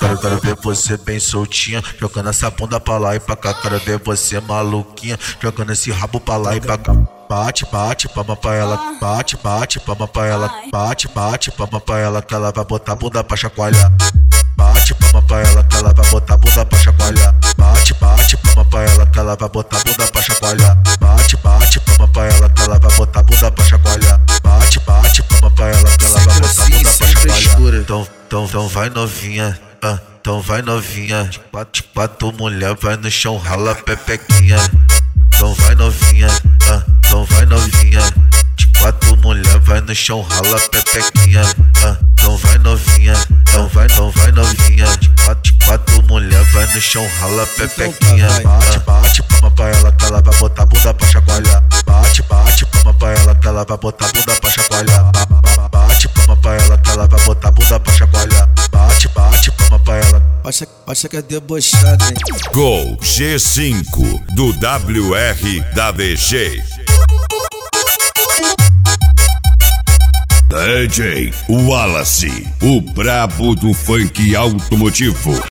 quero ver você bem soltinha, jogando essa bunda pra lá e pra cá. Quero ver você maluquinha, jogando esse rabo pra lá e pra cá. Bate, bate, palma pra ela, bate, bate, palma pra ela, bate, bate, palma pra ela, que ela vai botar a bunda pra chacoalhar. Bate, palma pra ela, que ela vai botar a bunda pra chacoalhar. Bate, bate, palma pra ela, que ela vai botar a bunda pra chacoalhar. Bate, bate, palma pra ela, que ela vai botar a bunda pra chacoalhar. Bate, bate, palma pra ela, que ela vai botar a bunda pra chacoalhar. Então vai novinha, então vai novinha. De quatro mulher vai no chão, rala pepequinha. Então vai novinha, então vai novinha. De quatro mulher vai no chão, rala pepequinha. Então vai novinha, então vai novinha. De quatro mulher vai no chão, rala pepequinha. Bate, bate, palma pra ela, que ela vai botar a bunda pra chacoalhar. Bate, bate, palma pra ela, que ela vai botar a bunda pra chacoalhar. Bate, palma pra ela, que ela vai botar a bunda pra chacoalhar. Bate, bate, palma pra ela. Acha que é debochado, hein? Gol G5 do WR da VG. DJ Wallace, o brabo do funk automotivo.